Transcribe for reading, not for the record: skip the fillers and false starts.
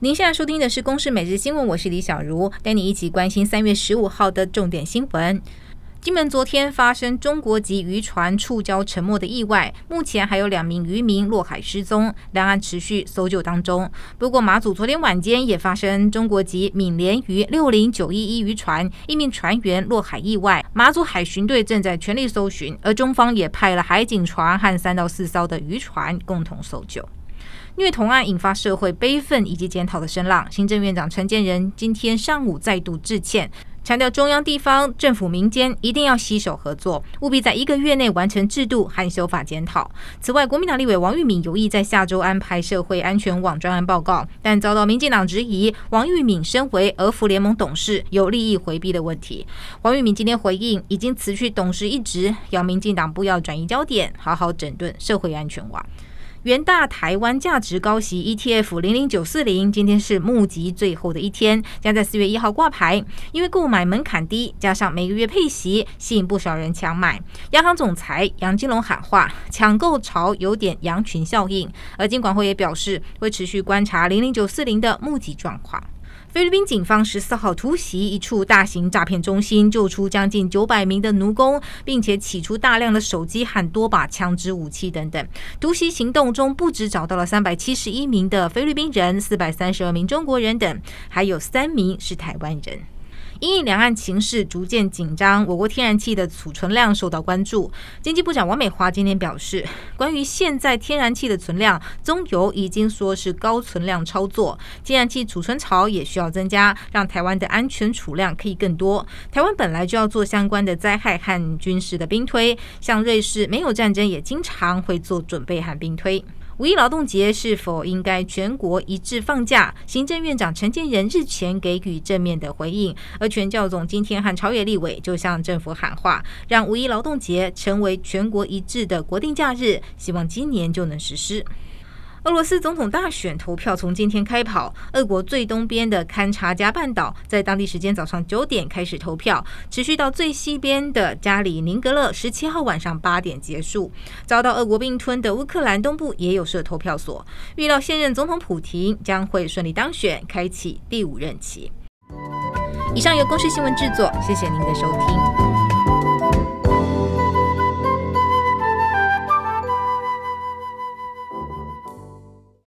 您现在收听的是《公视每日新闻》，我是李小茹，带你一起关心3月15号的重点新闻。金门昨天发生中国籍渔船触礁沉没的意外，目前还有2名渔民落海失踪，两岸持续搜救当中。不过马祖昨天晚间也发生中国籍闽联渔60911渔船1名船员落海意外，马祖海巡队正在全力搜寻，而中方也派了海警船和3到4艘的渔船共同搜救。虐童案引发社会悲愤以及检讨的声浪，行政院长陈建仁今天上午再度致歉，强调中央、地方、政府、民间一定要携手合作，务必在1个月内完成制度和修法检讨。此外，国民党立委王玉敏有意在下周安排社会安全网专案报告，但遭到民进党质疑，王玉敏身为儿福联盟董事，有利益回避的问题。王玉敏今天回应，已经辞去董事一职，要民进党不要转移焦点，好好整顿社会安全网。元大台湾价值高息 ETF 00940今天是募集最后的一天，将在4月1号挂牌。因为购买门槛低，加上每个月配息，吸引不少人抢买。央行总裁杨金龙喊话，抢购潮有点羊群效应。而金管会也表示，会持续观察00940的募集状况。菲律宾警方14号突袭一处大型诈骗中心，救出将近900名的奴工，并且起出大量的手机和多把枪支武器等等。突袭行动中，不只找到了371名的菲律宾人、432名中国人等，还有3名是台湾人。因应两岸情势逐渐紧张，我国天然气的储存量受到关注。经济部长王美花今天表示，关于现在天然气的存量，中油已经说是高存量操作，天然气储存槽也需要增加，让台湾的安全储量可以更多。台湾本来就要做相关的灾害和军事的兵推，像瑞士没有战争也经常会做准备和兵推。5一劳动节是否应该全国一致放假？行政院长陈建仁日前给予正面的回应，而全教总今天和朝野立委就向政府喊话，让5一劳动节成为全国一致的国定假日，希望今年就能实施。俄罗斯总统大选投票从今天开跑，俄国最东边的堪察加半岛在当地时间早上9点开始投票，持续到最西边的加里宁格勒17号晚上8点结束。遭到俄国并吞的乌克兰东部也有设投票所，预料现任总统普廷将会顺利当选，开启第5任期。以上由公视新闻制作，谢谢您的收听。